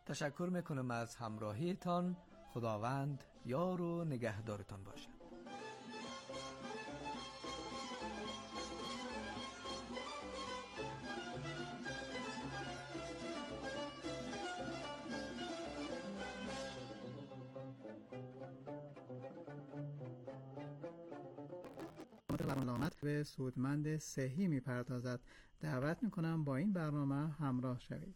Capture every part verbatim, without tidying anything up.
تشکر میکنم از همراهیتان. خداوند یار و نگهدارتان باشد. برنامه به سودمند صحی میپردازد. دعوت میکنم با این برنامه همراه شوید.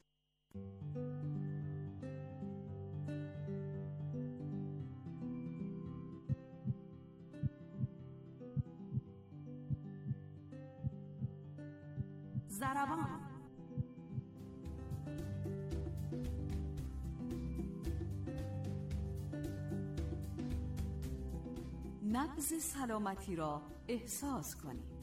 ضربان. نبض سلامتی را احساس کنید.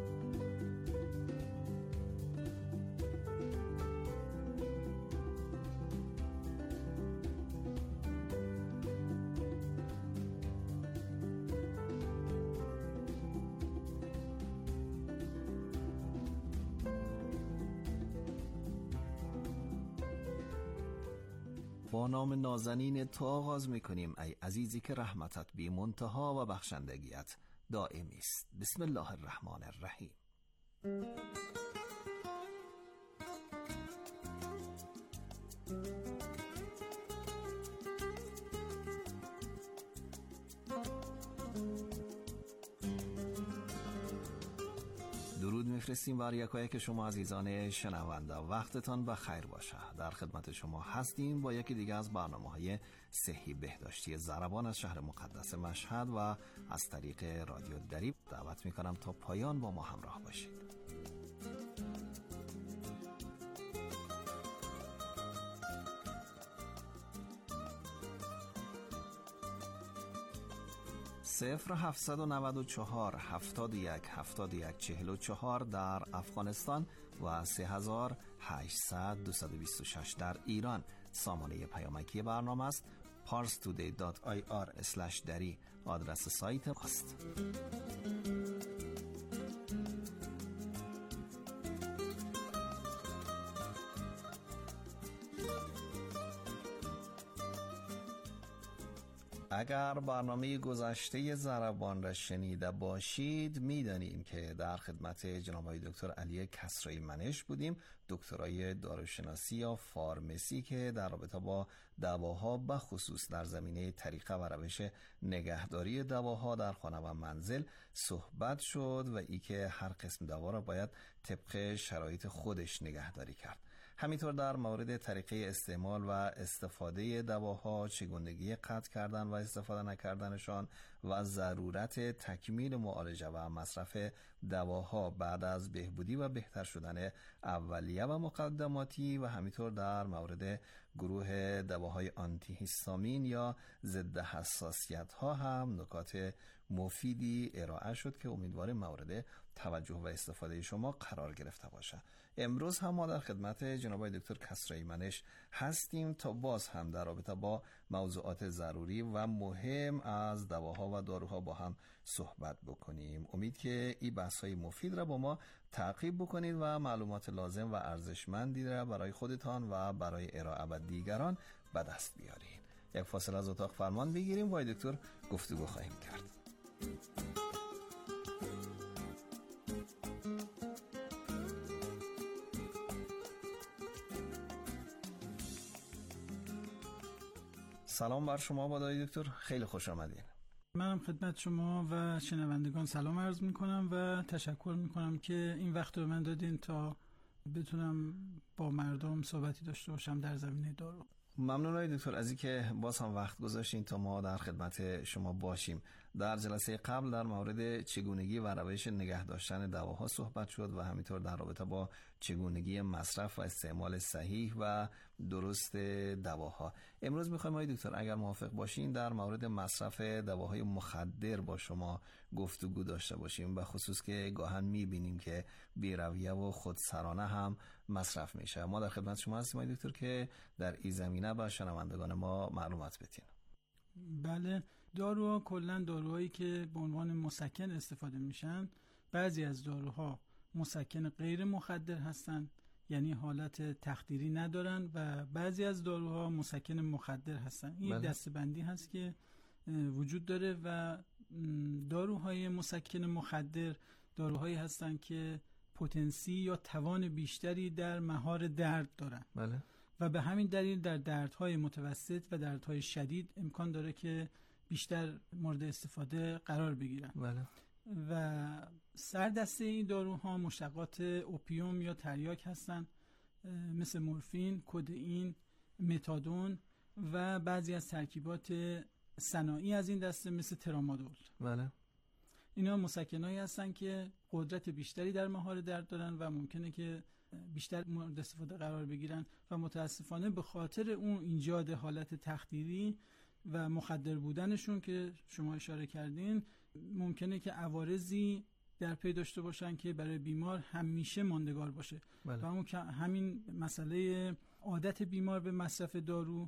با نام نازنین تو آغاز میکنیم ای عزیزی که رحمتت بی منتها و بخشندگیت دائمی است. بسم الله الرحمن الرحیم. درود میفرستیم بر یکایک شما عزیزان شنونده. وقتتان بخیر باشه. در خدمت شما هستیم با یکی دیگه از برنامه‌های صحی بهداشتی ضربان از شهر مقدس مشهد و از طریق رادیو دریب. دعوت میکنم تا پایان با ما همراه باشید. صفر هفتصد و نود و چهار هفتاد و یک هفتاد و یک چهل و چهار در افغانستان و سه هزار و هشتصد دویست و بیست و شش در ایران. سامانه پیامکی برنامه است پارس تودی دات آی آر اسلش دری آدرس سایت است. اگر برنامه گذشته ضربان را شنیده باشید میدانیم که در خدمت جناب آقای دکتر علی کسرایی منش بودیم، دکترای داروشناسی یا فارمسی که در رابطه با دواها به خصوص در زمینه طریقه و روش نگهداری دواها در خانه و منزل صحبت شد و ای که هر قسم دوا را باید طبق شرایط خودش نگهداری کرد. همینطور در مورد طریقه استعمال و استفاده دواها، چگونگی قطع کردن و استفاده نکردنشان و ضرورت تکمیل معالجه و مصرف دواها بعد از بهبودی و بهتر شدن اولیه و مقدماتی و همینطور در مورد گروه دواهای آنتی هیستامین یا ضد حساسیت ها هم نکات مفیدی ارائه شد که امیدواریم مورد توجه و استفاده شما قرار گرفته باشه. امروز هم ما در خدمت جناب دکتر کسرایی منش هستیم تا باز هم در رابطه با موضوعات ضروری و مهم از دواها و داروها با هم صحبت بکنیم. امید که این بحث‌های مفید را با ما تعقیب بکنید و معلومات لازم و ارزشمندی را برای خودتان و برای ارائه به دیگران به دست بیارید. یک فاصله از اتاق فرمان بگیریم و دکتر گفتگو خواهیم کرد. سلام بر شما بادای دکتر، خیلی خوش آمدین. منم خدمت شما و شنوندگان سلام عرض میکنم و تشکر میکنم که این وقت رو من دادین تا بتونم با مردم صحبتی داشته باشم در زمینه دارو. ممنون آقای دکتر از اینکه باز هم وقت گذاشتین تا ما در خدمت شما باشیم. در جلسه قبل در مورد چگونگی و روش نگه داشتن دواها صحبت شد و همینطور در رابطه با چگونگی مصرف و استعمال صحیح و درست دواها. امروز میخوایم آقای دکتر اگر موافق باشین در مورد مصرف دواهای مخدر با شما گفتگو داشته باشیم، به خصوص که گاهن میبینیم که بی‌رویه و خودسرانه هم مصرف میشه. ما در خدمت شما هستیم آقای دکتر که در این زمینه نه با شنوندگان ما معلومات بدین. بله، داروها کلا داروهایی که به عنوان مسکن استفاده میشن، بعضی از داروها مسکن غیر مخدر هستن، یعنی حالت تخدیری ندارن و بعضی از داروها مسکن مخدر هستن. این بله. دسته‌بندی هست که وجود داره و داروهای مسکن مخدر داروهایی هستن که پتانسی یا توان بیشتری در مهار درد دارن. بله. و به همین دلیل در دردهای متوسط و دردهای شدید امکان داره که بیشتر مورد استفاده قرار بگیرن. بله. و سردسته این داروها مشتقات اوپیوم یا تریاک هستن، مثل مورفین، کدئین، متادون و بعضی از ترکیبات صناعی از این دسته مثل ترامادول. بله. اینا مسکنایی هستن که قدرت بیشتری در مهار درد دارن و ممکنه که بیشتر مورد استفاده قرار بگیرن و متاسفانه به خاطر اون ایجاد حالت تخدیری و مخدر بودنشون که شما اشاره کردین ممکنه که عوارضی در پی داشته باشن که برای بیمار همیشه ماندگار باشه. بله. و اون همین مسئله عادت بیمار به مصرف دارو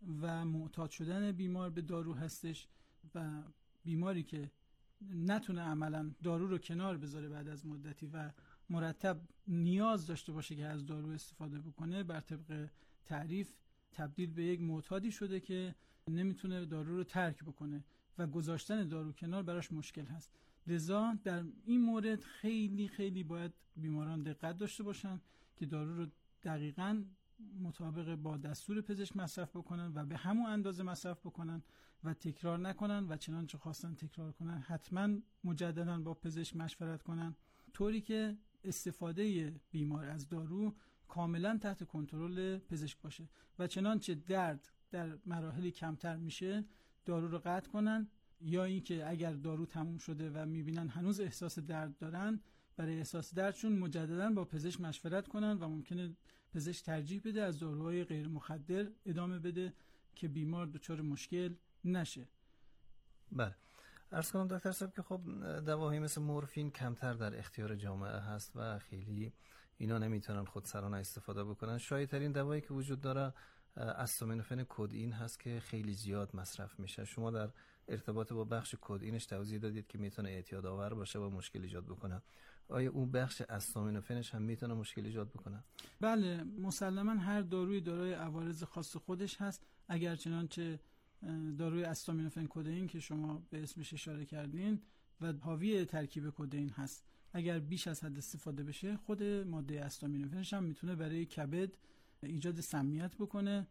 و معتاد شدن بیمار به دارو هستش و بیماری که نتونه عملا دارو رو کنار بذاره بعد از مدتی و مرتب نیاز داشته باشه که از دارو استفاده بکنه، بر طبق تعریف تبدیل به یک معتادی شده که نمیتونه دارو رو ترک بکنه و گذاشتن دارو کنار براش مشکل هست. لذا در این مورد خیلی خیلی باید بیماران دقت داشته باشن که دارو رو دقیقاً مطابق با دستور پزشک مصرف بکنن و به همون اندازه مصرف بکنن و تکرار نکنن و چنانچه خواستن تکرار کنن حتما مجددا با پزشک مشورت کنن، طوری که استفاده بیمار از دارو کاملا تحت کنترل پزشک باشه و چنانچه درد در مراحلی کمتر میشه دارو رو قطع کنن، یا اینکه اگر دارو تموم شده و میبینن هنوز احساس درد دارن برای احساس دردشون مجددا با پزشک مشورت کنن و ممکنه پزشک ترجیح بده از داروهای غیر مخدر ادامه بده که بیمار دچار مشکل نشه. بله. عرض کنم دکتر صاحب که خب دواهایی مثل مورفین کمتر در اختیار جامعه هست و خیلی اینا نمیتونن خودسرانه استفاده بکنن. شایع‌ترین دوایی که وجود داره استامینوفن کدئین هست که خیلی زیاد مصرف میشه. شما در ارتباط با بخش کدئینش توضیح دادید که میتونه اعتیاد آور باشه و مشکل ایجاد بکنه. آیا اون بخش استامینوفنش هم میتونه مشکل ایجاد بکنه؟ بله، مسلما هر داروی دارای عوارض خاص خودش هست. اگر چنانچه داروی استامینوفن کدئین که شما به اسمش اشاره کردین و حاوی ترکیب کدئین هست، اگر بیش از حد استفاده بشه خود ماده استامینوفنش هم میتونه برای کبد ایجاد سمیت بکنه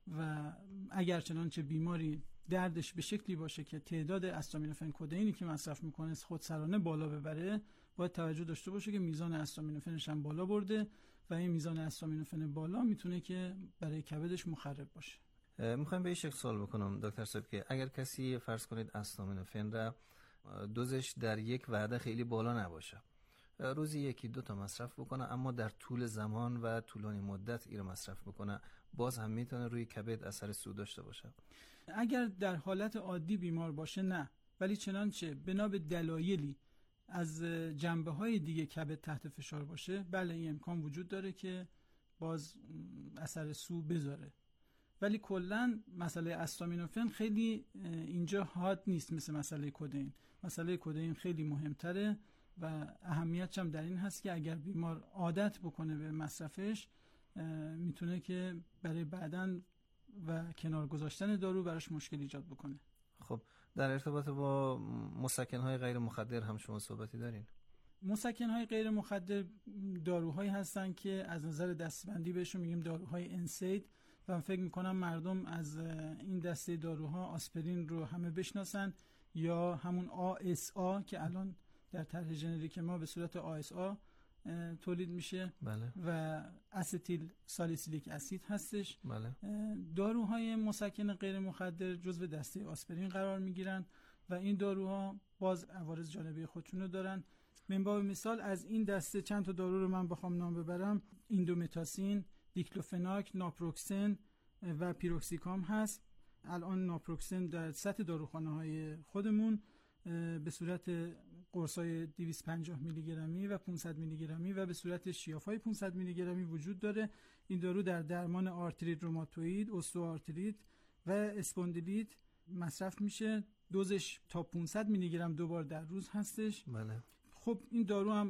و اگر چنانچه بیماری دردش به شکلی باشه که تعداد استامینوفن کدئینی که مصرف میکنه خودسرانه بالا ببره، باید توجه داشته باشه که میزان استامینوفنش هم بالا برده و این میزان استامینوفن بالا میتونه که برای کبدش مخرب باشه. میخوایم به یک سوال بکنم دکتر صاحب که اگر کسی فرض کنید استامینوفن را دوزش در یک وعده خیلی بالا نباشه، روزی یکی دو تا مصرف بکنه اما در طول زمان و طولانی مدت این رو مصرف بکنه، باز هم میتونه روی کبد اثر سو داشته باشه؟ اگر در حالت عادی بیمار باشه نه، ولی چنانچه بنا به دلایلی از جنبه‌های دیگه کبد تحت فشار باشه، بله این امکان وجود داره که باز اثر سو بذاره. ولی کلا مسئله استامینوفن خیلی اینجا حاد نیست مثل مسئله کدئین. مسئله کدئین خیلی مهمتره و اهمیتش هم در این هست که اگر بیمار عادت بکنه به مصرفش میتونه که برای بعداً و کنار گذاشتن دارو براش مشکل ایجاد بکنه. خب در ارتباط با مسکن‌های غیر مخدر هم شما صحبتی دارین؟ مسکن‌های غیر مخدر داروهایی هستن که از نظر دستبندی بهشون میگیم داروهای انسید و من فکر میکنم مردم از این دسته داروها آسپرین رو همه بشناسن یا همون آ اس آ که الان در طرح ژنریک ما به صورت آ اس آ تولید میشه. بله. و استیل سالیسیلیک اسید هستش. بله. داروهای مسکن غیر مخدر جزو دسته آسپرین قرار میگیرن و این داروها باز عوارض جانبی خودشون رو دارن. من باب مثال از این دسته چند تا دارو رو من بخوام نام ببرم، ایندومتاسین، دیکلوفناک، ناپروکسن و پیروکسیکام هست. الان ناپروکسن در سطح داروخانه‌های خودمون به صورت قرص‌های دویست و پنجاه میلی گرمی و پانصد میلی گرمی و به صورت شیاف‌های پانصد میلی گرمی وجود داره. این دارو در درمان آرتریت روماتوئید، استئوآرتریت و اسپوندیلیت مصرف میشه. دوزش تا پانصد میلی گرم دو بار در روز هستش. بله. خب این دارو هم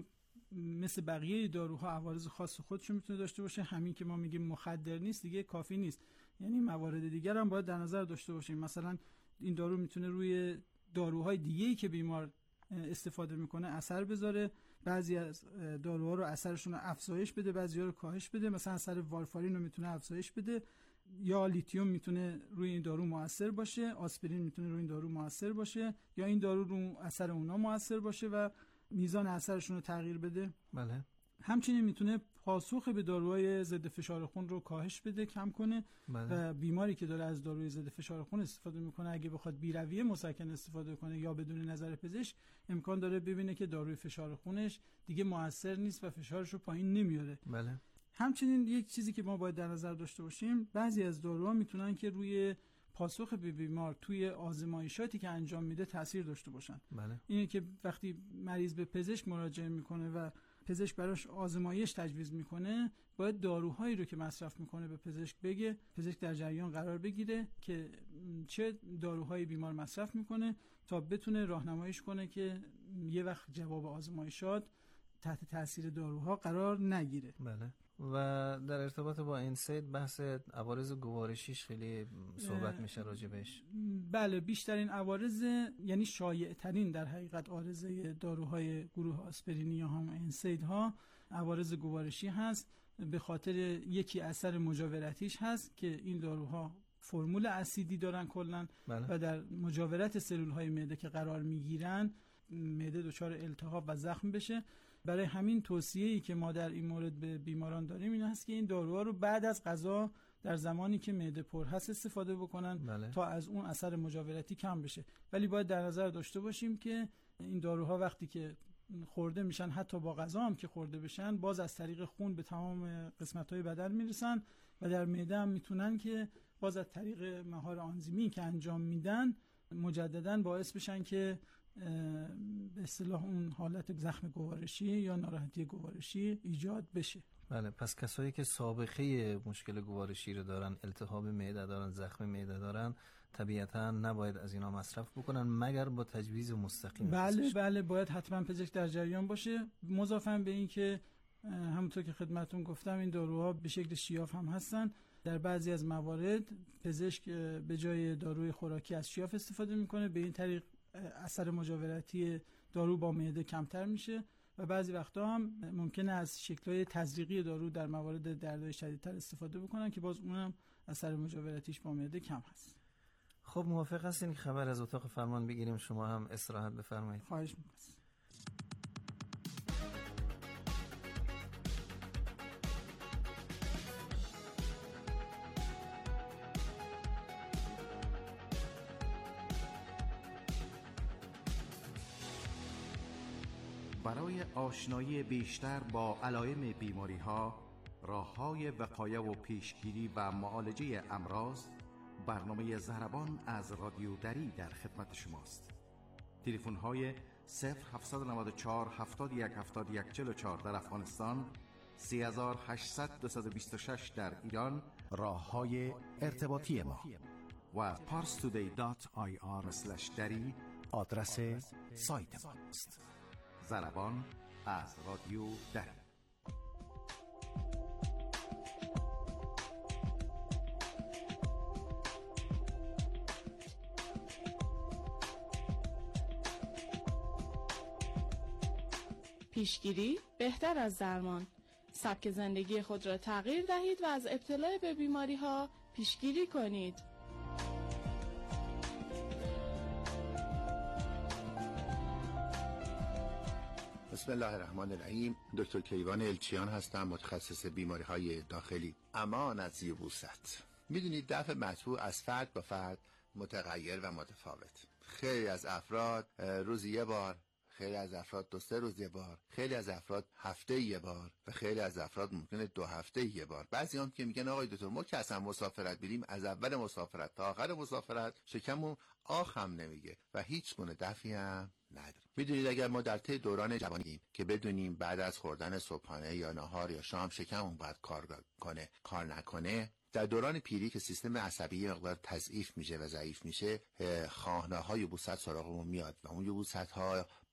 مثل بقیه داروها عوارض خاص خودشو میتونه داشته باشه. همین که ما میگیم مخدر نیست دیگه کافی نیست، یعنی موارد دیگر هم باید در نظر داشته باشیم. مثلا این دارو میتونه روی داروهای دیگه‌ای که بیمار استفاده میکنه اثر بذاره. بعضی از داروها رو اثرشون رو افزایش بده، بعضی‌ها رو کاهش بده. مثلا اثر وارفارین رو میتونه افزایش بده، یا لیتیوم میتونه روی این دارو مؤثر باشه، آسپرین میتونه روی این دارو مؤثر باشه، یا این دارو رو اثر اونا مؤثر باشه و میزان اثرشون رو تغییر بده. بله. همچنین میتونه پاسخ به داروهای ضد فشار خون رو کاهش بده، کم کنه. بله. و بیماری که داره از داروی ضد فشار خون استفاده میکنه اگه بخواد بی‌رویه مسکن استفاده کنه یا بدون نظر پزشک، امکان داره ببینه که داروی فشار خونش دیگه مؤثر نیست و فشارش رو پایین نمیاره. بله. همچنین یک چیزی که ما باید در نظر داشته باشیم، بعضی از داروها میتونن که روی پاسخ به بیمار توی آزمایشاتی که انجام میده تاثیر داشته باشن. بله. اینه که وقتی مریض به پزشک مراجعه میکنه و پزشک براش آزمایش تجویز میکنه، باید داروهایی رو که مصرف میکنه به پزشک بگه، پزشک در جریان قرار بگیره که چه داروهایی بیمار مصرف میکنه تا بتونه راهنماییش کنه که یه وقت جواب آزمایشات تحت تاثیر داروها قرار نگیره. بله. و در ارتباط با انسید بحث عوارض گوارشیش خیلی صحبت میشه راجبش. بله، بیشترین عوارض، یعنی شایع ترین در حقیقت عارضه داروهای گروه آسپرینی یا هم انسید ها عوارض گوارشی هست. به خاطر یکی اثر مجاورتیش هست که این داروها فرمول اسیدی دارن کلن. بله. و در مجاورت سلول های معده که قرار میگیرن معده دچار التهاب و زخم بشه. برای همین توصیه‌ای که ما در این مورد به بیماران داریم این هست که این داروها رو بعد از غذا در زمانی که معده پر هست استفاده بکنن. بله. تا از اون اثر مجاورتی کم بشه. ولی باید در نظر داشته باشیم که این داروها وقتی که خورده میشن، حتی با غذا هم که خورده بشن، باز از طریق خون به تمام قسمت‌های بدن میرسن و در معده هم میتونن که باز از طریق مهار آنزیمی که انجام میدن مجدداً باعث بشن که به اصطلاح اون حالت زخم گوارشی یا ناراحتی گوارشی ایجاد بشه. بله. پس کسایی که سابقه مشکل گوارشی رو دارن، التهاب معده دارن، زخم معده دارن، طبیعتاً نباید از اینا مصرف بکنن مگر با تجویز مستقیم. بله پزشک. بله باید حتما پزشک در جریان باشه. مضافاً به این که همونطور که خدمتتون گفتم این داروها به شکل شیاف هم هستن. در بعضی از موارد پزشک به جای داروی خوراکی از شیاف استفاده میکنه، به این طریق اثر مجاورتی دارو با معده کمتر میشه و بعضی وقتا هم ممکنه از شکل‌های تزریقی دارو در موارد دردهای شدیدتر استفاده بکنن که باز اونم اثر مجاورتیش با معده کم هست. خب موافق هستین که خبر از اتاق فرمان بگیریم؟ شما هم استراحت بفرمایید. خواهش می‌کنم. برای آشنایی بیشتر با علائم بیماری‌ها، راه‌های وقایه و پیشگیری و معالجه امراض، برنامه ضربان از رادیو دری در خدمت شماست. تلفن‌های صفر هفت نه چهار هفتاد و یک هفتاد و یک چهل و چهار در افغانستان، سه هزار و هشتصد دویست و بیست و شش در ایران، راه‌های ارتباطی ما و پارس تودی دات آی آر اسلش دری آدرس سایت ماست. ضربان از رادیو دری. پیشگیری بهتر از درمان. سبک زندگی خود را تغییر دهید و از ابتلا به بیماری ها پیشگیری کنید. بسم الله الرحمن الرحیم. دکتر کیوان الچیان هستم، متخصص بیماری های داخلی. امان از یبوست. میدونید دفع مطبوع از فرد به فرد متغیر و متفاوت. خیلی از افراد روزی یه بار، خیلی از افراد دو سه روز یه بار، خیلی از افراد هفته یه بار و خیلی از افراد ممکنه دو هفته یه بار. بعضی هم که میگن آقای دکتر ما که اصلا مسافرت بریم از اول مسافرت تا آخر مسافرت شکممون آخ هم نمیگه و هیچ گونه دفعی هم نداره. میدونید اگر ما در طی دوران جوانیم که بدونیم بعد از خوردن صبحانه یا نهار یا شام شکممون باید کار کنه کار نکنه، در دوران پیری که سیستم عصبی مقدار تضعیف میشه و ضعیف میشه، خواهنه‌های یبوست سراغمون میاد و اون یبوست‌ها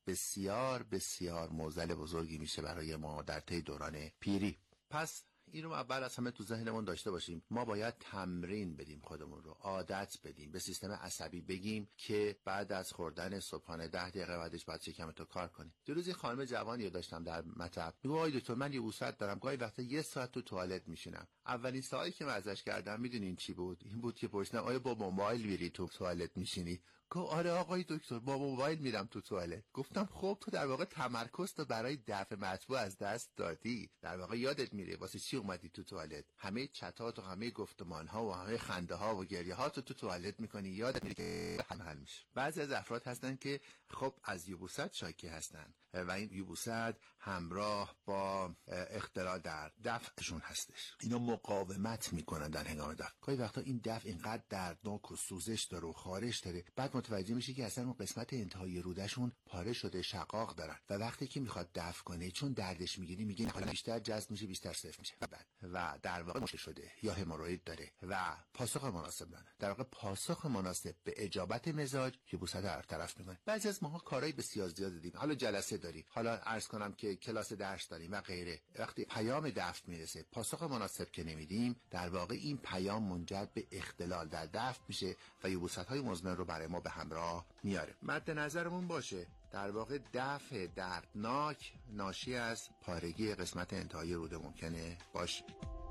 بسیار بسیار معضل بزرگی میشه برای ما در طی دوران پیری. پس این رو اول از همه تو ذهنمون داشته باشیم. ما باید تمرین بدیم خودمون رو، عادت بدیم، به سیستم عصبی بگیم که بعد از خوردن صبحانه ده دقیقه بعدش باید شکم تو کار کنیم. دیروز یه خانم جوانی رو داشتم در مطب، میگه آقای دکتر من یه وسعت دارم، گاهی وقتا یه ساعت تو توالت میشینم. اولین سوالی که من ازش کردم میدونین چی بود؟ این بود که پرسیدم آیا با موبایل میری تو توالت میشینی؟ گفت آره آقای دکتر با موبایل میرم تو توالت. گفتم خب تو در واقع تمرکز تو برای دفع مطبوع از دست دادی، در واقع یادت میره واسه چی اومدی تو توالت. همه چتات و همه گفتمان ها و همه خنده ها و گریه ها تو تو توالت میکنی، یادت میره که حل میشه. بعضی از افراد هستن که خب از یبوست شاکی هستن و این یبوست همراه با اختلال در دفعشون هستش. اینا مقاومت میکنن در هنگام دفع. گاهی وقتا این دفع اینقدر دردناک و سوزش داره و خارش داره، بعد متوجه میشه که اصلا اون قسمت انتهای رودشون پاره شده، شقاق دارن و وقتی که میخواد دفع کنه چون دردش میگیری میگه حالا بیشتر جذب میشه، بیشتر صفر میشه و بعد و در واقع مشکل شده یا هموروئید داره و پاسخ مناسب داره. در واقع پاسخ مناسب به اجابت مزاج یبوست رو برطرف میکنه. بعضی از ماها کارهای بسیار زیاد داریم، حالا جلسه داریم، حالا عرض کنم که کلاس درس داریم و غیره. وقتی پیام دفع میرسه پاسخ مناسب که نمیدیم، در واقع این پیام منجر به اختلال در دفع میشه و یبوست‌های مزمن رو برای ما به همراه میاره. مد نظرمون باشه در واقع دفع دردناک ناشی از پارگی قسمت انتهای روده ممکنه باشه.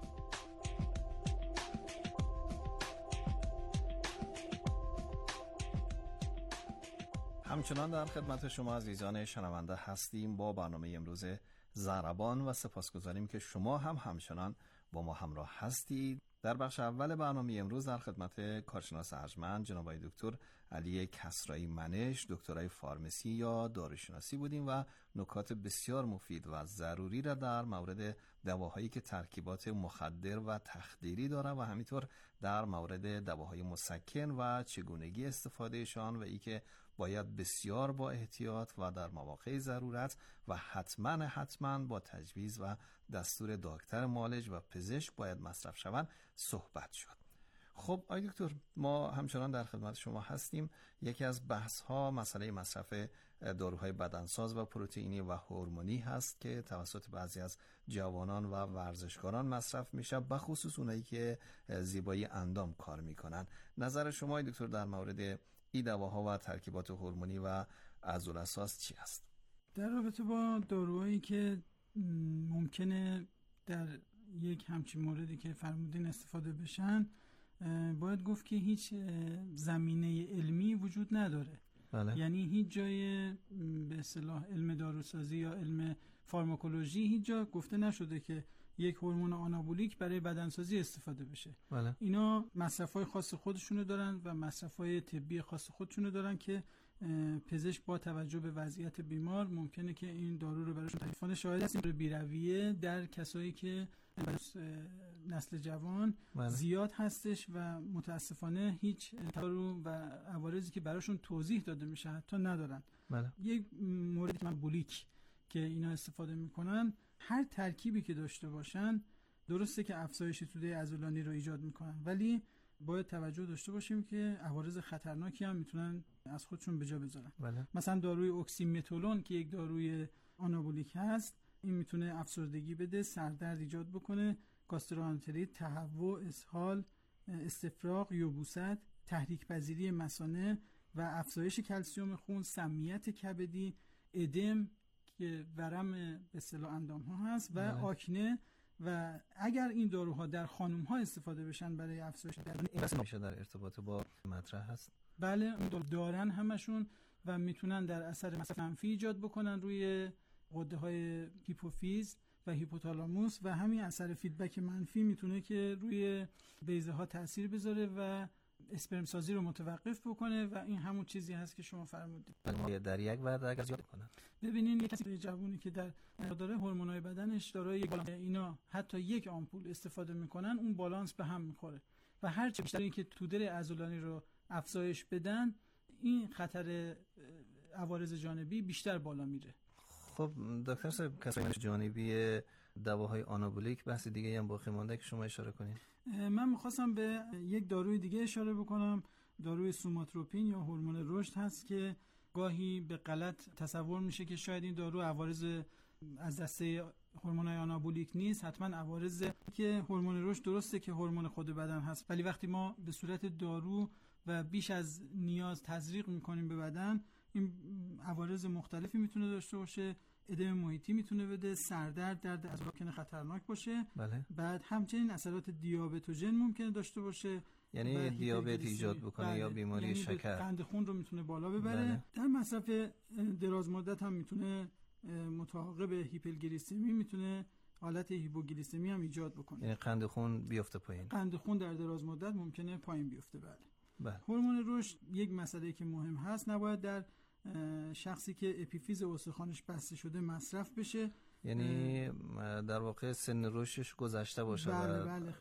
همچنان در خدمت شما عزیزان شنونده هستیم با برنامه امروز ضربان و سپاسگزاریم که شما هم همچنان با ما همراه هستید. در بخش اول برنامه امروز در خدمت کارشناس ارجمند جناب آقای دکتر علی کسرایی منش، دکترای فارمسی یا داروشناسی بودیم و نکات بسیار مفید و ضروری را در مورد دواهایی که ترکیبات مخدر و تخدیری دارند و همینطور در مورد دواهای مسکن و چگونگی استفادهشان و ای که باید بسیار با احتیاط و در مواقع ضرورت و حتما حتما با تجویز و دستور دکتر معالج و پزشک باید مصرف شوند صحبت شد. خب آقای دکتر، ما همچنان در خدمت شما هستیم. یکی از بحث ها مسئله مصرف داروهای بدنساز و پروتئینی و هورمونی هست که توسط بعضی از جوانان و ورزشکاران مصرف میشه، بخصوص اونایی که زیبایی اندام کار میکنن. نظر شما آقای دکتر در مورد این دواها و ترکیبات هورمونی و عضلاساس چی است؟ در رابطه با داروهایی که ممکنه در یک همچین موردی که فرمودین استفاده بشن، باید گفت که هیچ زمینه علمی وجود نداره. بله. یعنی هیچ جای به اصطلاح علم داروسازی یا علم فارماکولوژی هیچ جا گفته نشده که یک هورمون آنابولیک برای بدنسازی استفاده بشه. بله. اینا مصرف‌های خاص خودشونو دارن و مصرف‌های طبی خاص خودشونو دارن که پزشک با توجه به وضعیت بیمار ممکنه که این دارو رو براشون تعریف کنه. شاید است این بی‌رویه در کسایی که نسل جوان بله. زیاد هستش و متاسفانه هیچ دارو و عوارضی که براشون توضیح داده میشه حتی ندارن. بله. یک موردی که من بولیک که اینا استفاده میکنن، هر ترکیبی که داشته باشن درسته که افزایش توده عضلانی رو ایجاد میکنن، ولی باید توجه داشته باشیم که عوارض خطرناکی هم میتونن از خودشون به جا بذارن. بله. مثلا داروی اکسیمتولون که یک داروی آنابولیک هست، این میتونه افسردگی بده، سردرد ایجاد بکنه، گاستروانتریت، تهوع، اسهال، استفراغ، یبوست، تحریک پذیری مثانه و افزایش کلسیم خون، سمیت کبدی، ادم که ورم به اصطلاح اندام ها هست و بله. آکنه. و اگر این داروها در خانم ها استفاده بشن برای افزایش درد، این میشه در ارتباط با مطرح هست. بله دارن همشون و میتونن در اثر مصرف منفی ایجاد بکنن روی غده های هیپوفیز و هیپوتالاموس و همین اثر فیدبک منفی میتونه که روی بیضه ها تاثیر بذاره و اسپرم سازی رو متوقف بکنه و این همون چیزی هست که شما فرمودید. بله. در یک وعده اگر زیاد کنن. ببینین یک کسی جوونی که در داره هورمونای بدنش دارای یک بالانس، اینا حتی یک آمپول استفاده میکنن، اون بالانس به هم میخوره و هر چه بیشتر این که توده عضلانی رو افزایش بدن، این خطر عوارض جانبی بیشتر بالا میره. خب دکتر صاحب، کسایی جانبی دواهای آنابولیک بحث دیگه هم باقی مونده که شما اشاره کنید. من میخواستم به یک داروی دیگه اشاره بکنم، داروی سوماتروپین یا هورمون رشد هست که گاهی به غلط تصور میشه که شاید این دارو عوارض از دسته هورمونای آنابولیک نیست، حتما عوارض که هورمون رشد درسته که هورمون خود بدن هست، ولی وقتی ما به صورت دارو و بیش از نیاز تزریق میکنیم به بدن، این عوارض مختلفی میتونه داشته باشه. ادم محیطی میتونه بده، سردرد، درد اعصاب ممکنه خطرناک باشه. بله. بعد همچنین اثرات دیابتوژن ممکنه داشته باشه، یعنی دیابت ایجاد بکنه. بله. یا بیماری یعنی شکر، قند خون رو میتونه بالا ببره. بله. در مصرف دراز مدت هم میتونه متعاقب هیپوگلیسمی میتونه حالت هیپوگلیسمی هم ایجاد بکنه، یعنی قند خون بیفته پایین. قند خون در دراز مدت ممکنه پایین بیفته. بله. بله. هورمون رشد یک مسئله که مهم هست، نباید در شخصی که اپیفیز استخوانش بسته شده مصرف بشه، یعنی در واقع سن رشدش گذشته باشه. بله و بله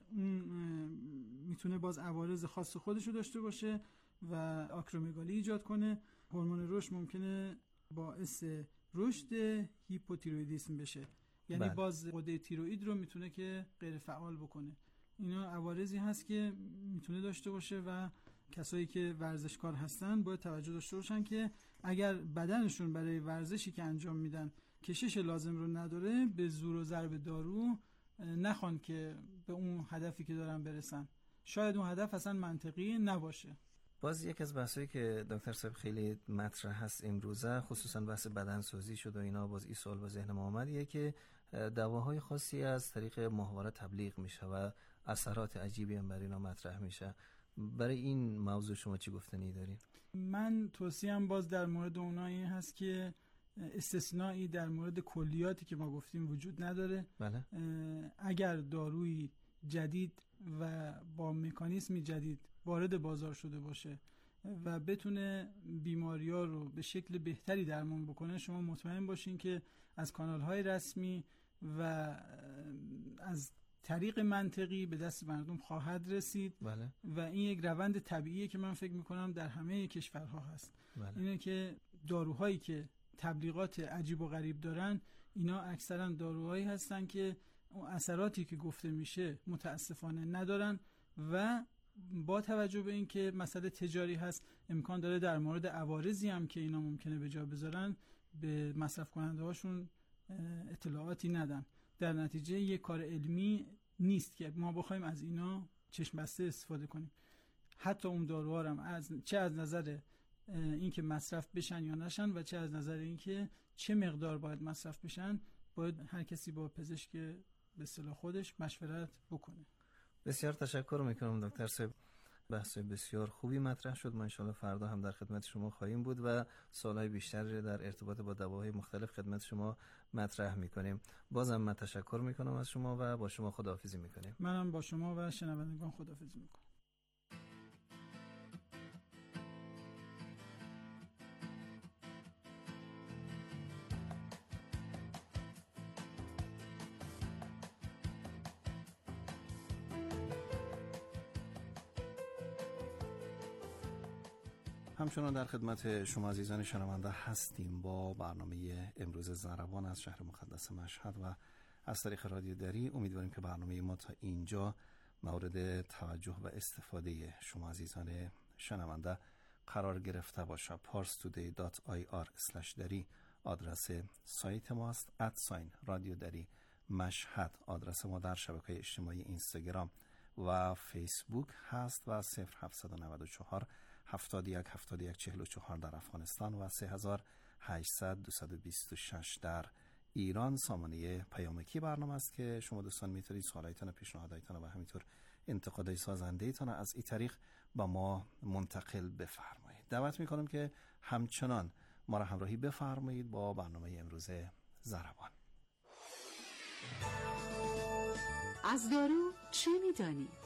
میتونه باز عوارض خاص خودش رو داشته باشه و آکرومگالی ایجاد کنه. هورمون رشد ممکنه باعث رشد هیپوتیرویدیسم بشه، یعنی بله. باز غده تیروئید رو میتونه که غیر فعال بکنه. اینا عوارضی هست که میتونه داشته باشه و کسایی که ورزشکار هستن باید توجه داشته باشن که اگر بدنشون برای ورزشی که انجام میدن کشش لازم رو نداره، به زور و ضرب دارو نخوان که به اون هدفی که دارن برسن. شاید اون هدف اصلا منطقی نباشه. باز یک از بحثایی که دکتر صاحب خیلی مطرح هست امروزه، خصوصا بحث بدنسازی شد و اینا، باز این سوال به ذهن ما اومد که دواهای خاصی از طریق ماهواره تبلیغ میشه و اثرات عجیبی هم برای اینا مطرح میشه. برای این موضوع شما چی گفتنی دارین؟ من توصیه‌ام باز در مورد اونایی هست که استثنایی در مورد کلیاتی که ما گفتیم وجود نداره. بله. اگر دارویی جدید و با مکانیزمی جدید وارد بازار شده باشه و بتونه بیماری‌ها رو به شکل بهتری درمان بکنه، شما مطمئن باشین که از کانال‌های رسمی و از طریق منطقی به دست مردم خواهد رسید. بله. و این یک روند طبیعیه که من فکر میکنم در همه کشورها هست. بله. اینه که داروهایی که تبلیغات عجیب و غریب دارن، اینا اکثرا داروهایی هستن که اون اثراتی که گفته میشه متاسفانه ندارن و با توجه به اینکه مسئله تجاری هست، امکان داره در مورد عوارضی هم که اینا ممکنه به جا بذارن به مصرف کننده هاشون اطلاعاتی ندن. در نتیجه یک کار علمی نیست که ما بخوایم از اینا چشم بسته استفاده کنیم. حتی اون داروها هم از چه از نظر اینکه مصرف بشن یا نشن و چه از نظر اینکه چه مقدار باید مصرف بشن، باید هر کسی با پزشک به اصطلاح خودش مشورت بکنه. بسیار تشکر میکنم دکتر صاحب. بحث بسیار خوبی مطرح شد. ما انشالله فردا هم در خدمت شما خواهیم بود و سوالای بیشتری در ارتباط با دواهای مختلف خدمت شما مطرح میکنیم. بازم من تشکر میکنم از شما و با شما خداحافظی میکنیم. منم با شما و شنوندگان خداحافظی میکنم. همچنان در خدمت شما عزیزان شنونده هستیم با برنامه امروز ضربان از شهر مقدس مشهد و از طریق رادیو دری. امیدواریم که برنامه ما تا اینجا مورد توجه و استفاده شما عزیزان شنونده قرار گرفته باشه. پارس تودی دات آی آر اسلش دری آدرس سایت ماست. ادساین رادیو دری مشهد آدرس ما در شبکه اجتماعی اینستاگرام و فیسبوک هست و صفر هفتصد و نود و چهار هفتاد و یک هفتاد و یک چهل و چهار در افغانستان و سه هزار و هشتصد دویست و بیست و شش در ایران سامانه پیامکی برنامه است که شما دوستان میتونید سوالایتان، پیشنهاداتتان و همینطور انتقادهای سازنده ایتان از این طریق با ما منتقل بفرمایید. دعوت میکنم که همچنان ما را همراهی بفرمایید با برنامه امروز ضربان. از دارو چه میدانید؟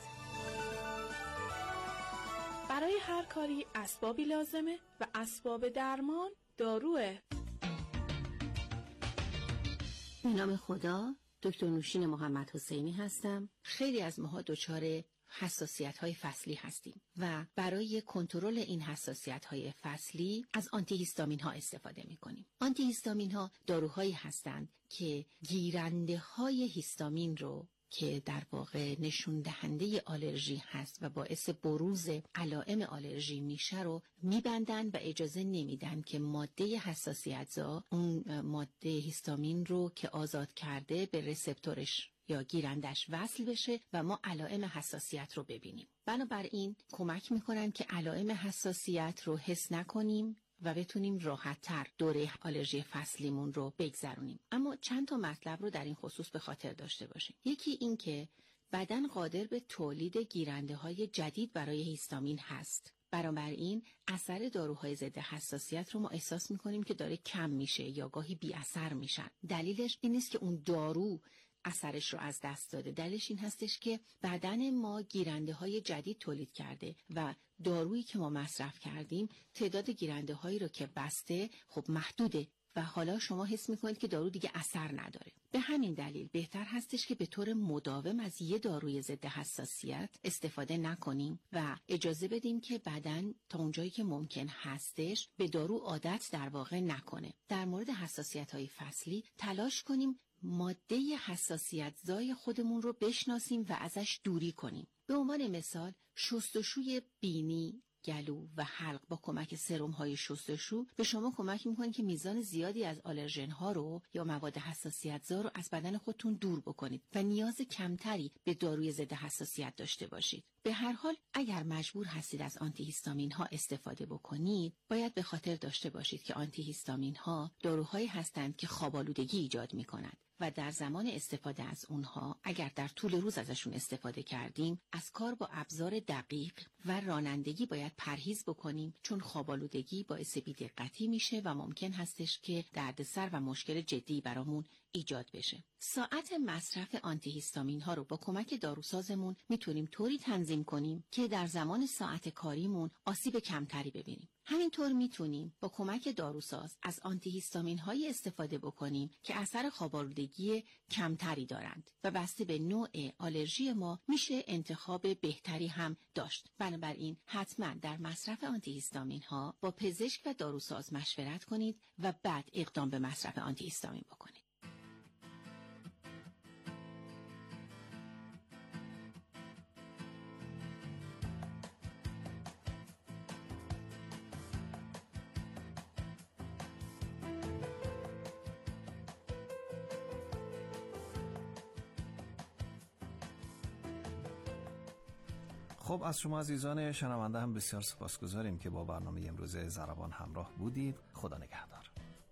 برای هر کاری اسبابی لازمه و اسباب درمان داروه. به نام خدا، دکتر نوشین محمد حسینی هستم. خیلی از ماها دچار حساسیت‌های فصلی هستیم و برای کنترل این حساسیت‌های فصلی از آنتی هیستامین‌ها استفاده می‌کنیم. آنتی هیستامین‌ها داروهایی هستند که گیرنده‌های هیستامین رو که در واقع نشون دهنده آلرژی هست و باعث بروز علائم آلرژی میشه رو میبندن و اجازه نمیدن که ماده حساسیت‌زا، اون ماده هیستامین رو که آزاد کرده، به رسپتورش یا گیرندش وصل بشه و ما علائم حساسیت رو ببینیم. بنابراین کمک میکنن که علائم حساسیت رو حس نکنیم و بتونیم راحت‌تر دوره آلرژی فصلیمون رو بگذرونیم. اما چند تا مطلب رو در این خصوص به خاطر داشته باشیم. یکی این که بدن قادر به تولید گیرنده‌های جدید برای هیستامین هست. بنابراین اثر داروهای ضد حساسیت رو ما احساس می‌کنیم که داره کم میشه یا گاهی بی اثر میشن. دلیلش این نیست که اون دارو اثرش رو از دست داده. دلیلش این هستش که بدن ما گیرنده های جدید تولید کرده و دارویی که ما مصرف کردیم تعداد گیرنده هایی رو که بسته خب محدوده و حالا شما حس میکنید که دارو دیگه اثر نداره. به همین دلیل بهتر هستش که به طور مداوم از یه داروی ضد حساسیت استفاده نکنیم و اجازه بدیم که بدن تا اونجایی که ممکن هستش به دارو عادت در واقع نکنه. در مورد حساسیت‌های فصلی تلاش کنیم ماده حساسیت زای خودمون رو بشناسیم و ازش دوری کنیم. به عنوان مثال شستشوی بینی، گلو و حلق با کمک سرم های شستشو به شما کمک میکنه که میزان زیادی از آلرژن ها رو یا مواد حساسیت زا رو از بدن خودتون دور بکنید و نیاز کمتری به داروی ضد حساسیت داشته باشید. به هر حال اگر مجبور هستید از آنتی هیستامین ها استفاده بکنید، باید به خاطر داشته باشید که آنتی هیستامین ها داروهایی هستند که خواب‌آلودگی ایجاد میکنند و در زمان استفاده از اونها اگر در طول روز ازشون استفاده کردیم از کار با ابزار دقیق و رانندگی باید پرهیز بکنیم، چون خواب‌آلودگی باعث بی‌دقتی میشه و ممکن هستش که دردسر و مشکل جدی برامون ایجاد بشه. ساعت مصرف آنتی هیستامین ها رو با کمک داروسازمون میتونیم طوری تنظیم کنیم که در زمان ساعت کاریمون آسیب کمتری ببینیم. همینطور میتونیم با کمک داروساز از آنتی هیستامین های استفاده بکنیم که اثر خواب‌آلودگی کمتری دارند و بسته به نوع آلرژی ما میشه انتخاب بهتری هم داشت. بنابراین حتما در مصرف آنتی هیستامین ها با پزشک و داروساز مشورت کنید و بعد اقدام به مصرف آنتی هیستامین بکنید. خب از شما عزیزان شنونده هم بسیار سپاسگزاریم که با برنامه امروز ضربان همراه بودید. خدا نگهدار.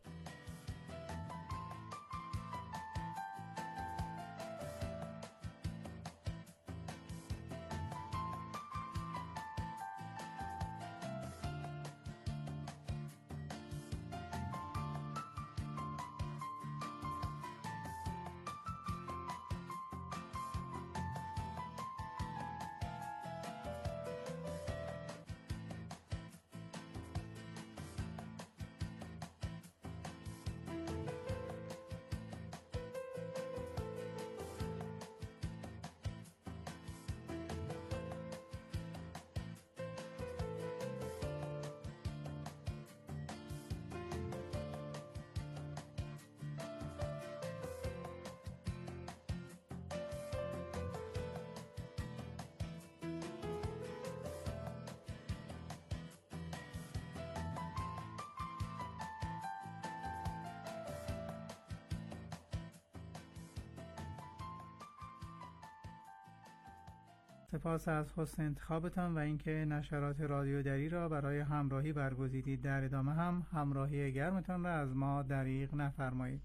سپاس از حسن انتخابتان و اینکه نشرات رادیو دری را برای همراهی برگزیدید. در ادامه هم همراهی گرمتان را از ما دریغ نفرمایید.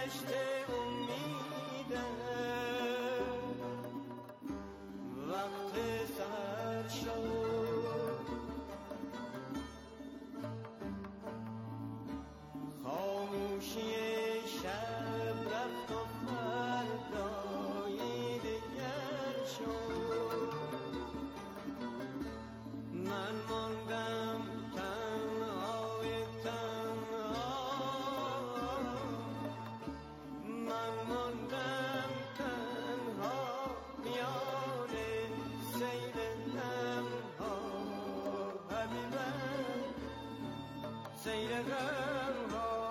وقت غم ها.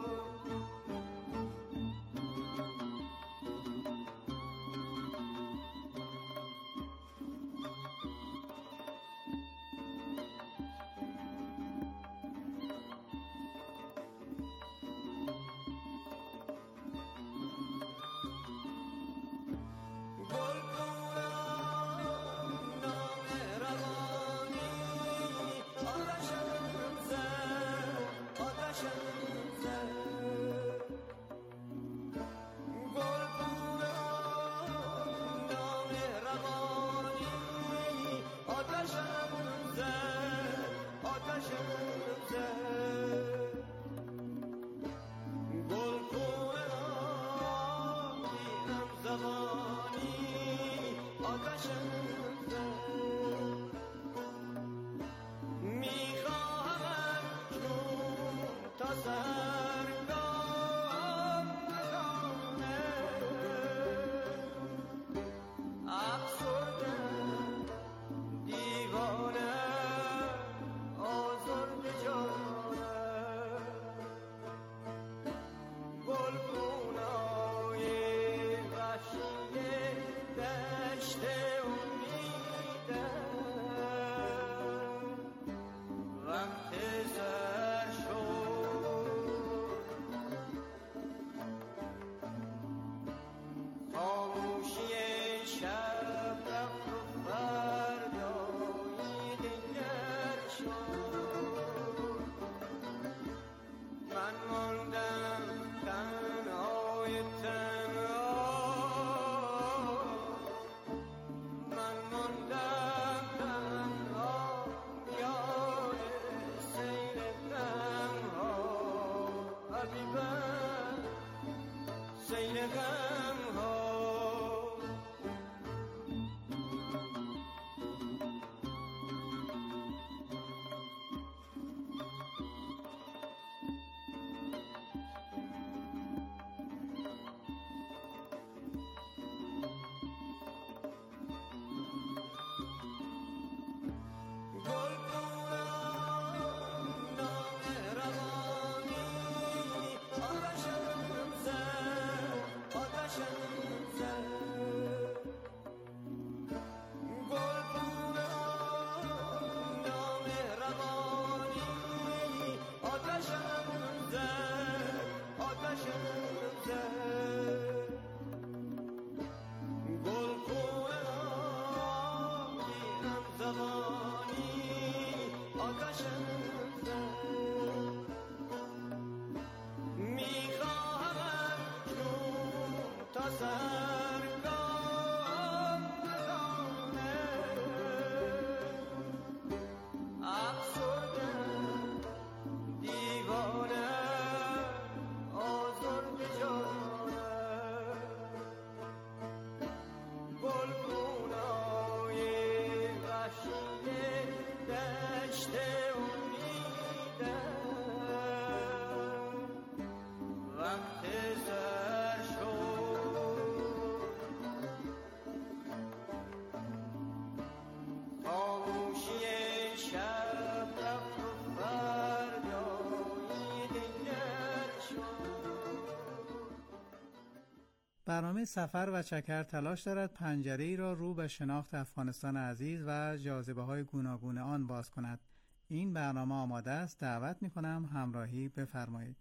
برنامه سفر و چکر تلاش دارد پنجره‌ای را رو به شناخت افغانستان عزیز و جاذبه‌های گوناگون آن باز کند. این برنامه آماده است. دعوت می‌کنم همراهی بفرمایید.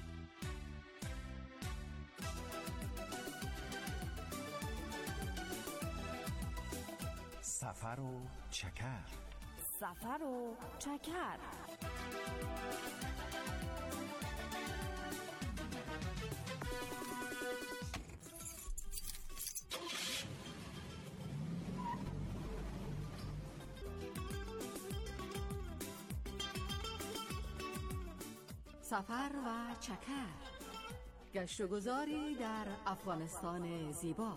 سفر و چکر. سفر و چکر. سفر و چکر، گشت و گذاری در افغانستان زیبا.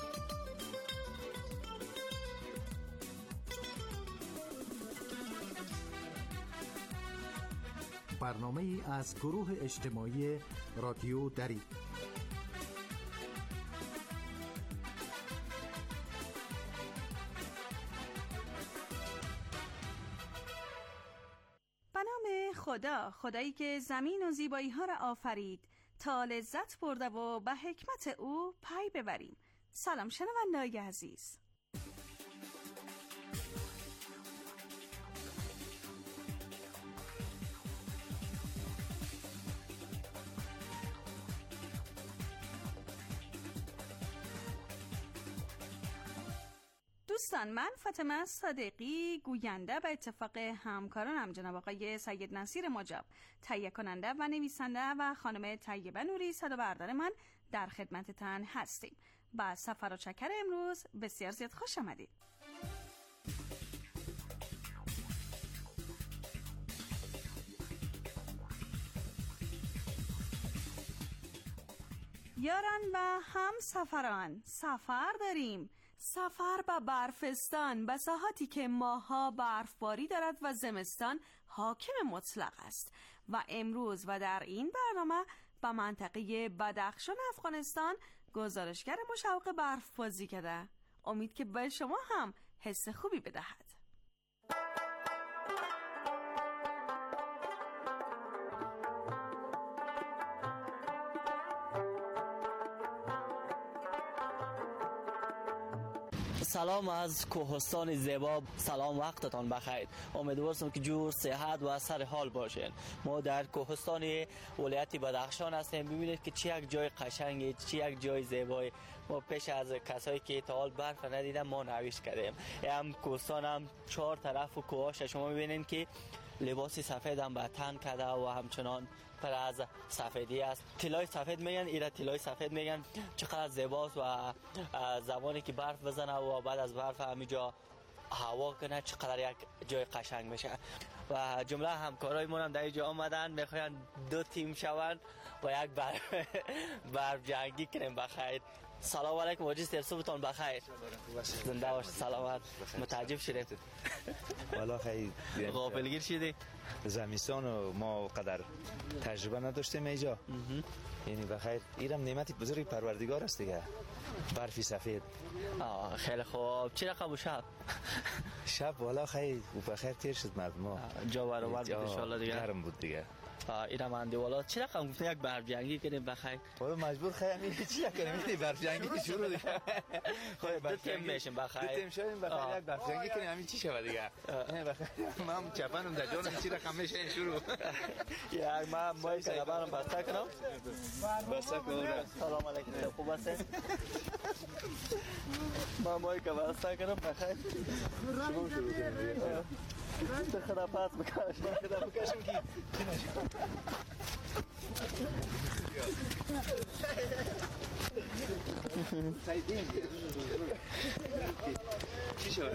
برنامه ای از گروه اجتماعی رادیو دری. به نام خدا، خدایی که زمین و زیبایی ها را آفرید تا لذت برده و به حکمت او پی ببریم. سلام شنونده‌های عزیز. دوستان، من فاطمه صادقی، گوینده به اتفاق همکارانم جناب آقای سید نصیر مجاب، تهیه کننده و نویسنده، و خانم طیبه نوری صدا بردار من در خدمتتان هستیم. با سفر و چکر امروز بسیار زیاد خوش آمدید. یاران و هم سفران، سفر داریم. سفر به برفستان، به ساحاتی که ماها برفباری دارد و زمستان حاکم مطلق است. و امروز و در این برنامه به منطقه بدخشان افغانستان گزارشگر مشوق برفبازی کرده. امید که به شما هم حس خوبی بدهد. سلام از کوهستان زیبا، سلام وقتتان بخیر. امیدوارم که جور، صحت و سر حال باشین. ما در کوهستان ولایت بدخشان هستیم. ببینید که چه یک جای قشنگی، چه یک جای زیبایی. ما پیش از کسایی که تا حال برف ندیدن ما نویش کردیم. هم کوهستان هم چهار طرف و کوهاش شما میبینید که لباسی سفید هم به تن کرده و همچنان پر از سفیدی است. طلای سفید میگن، ایره طلای سفید میگن. چقدر زیباست و زمانی که برف بزنه و بعد از برف همینجا هوا کنه چقدر یک جای قشنگ میشه. و جمله همکارای ما هم در اینجا آمدن، میخواین دو تیم شون و یک برف برف جنگی کنیم. بخیر. سلام علیکم واجی، صبحتون بخیر. زنده باش، سلامت. متعجب شدید؟ والا خیلی غافلگیر شدی؟ زمستان و ما قدر تجربه نداشتیم اینجا. یعنی بخیر، اینم نعمت بزرگی پروردگار است دیگه، برفی سفید. آه خیلی خوب. چه رقم شب؟ شب والا خیلی بخیر تیر شد مردم. جا برابر بود ان شاء الله دیگه. گرم بود دیگه. اینا منده والا چه رقم گفتن یک برف جنگی کنیم بخیر. والا مجبور خیلی همین چی کنیم، این برف جنگی شروع دیگه. خب دو تیم میشیم بخیر. دو تیم شدیم بخیر، یک برف جنگی کنیم همین چی شود دیگه. بخیر من چپنم در جانم چی رقم میشه شروع. یا ما مایک زبانم بسته کنم. بسته کنم. سلام علیکم، خوب هستین؟ ما مایک بسته کنم بخیر. شروع شروع کنیم. من خدا پاس بکش، من خدا بکشم کی؟ چی شد؟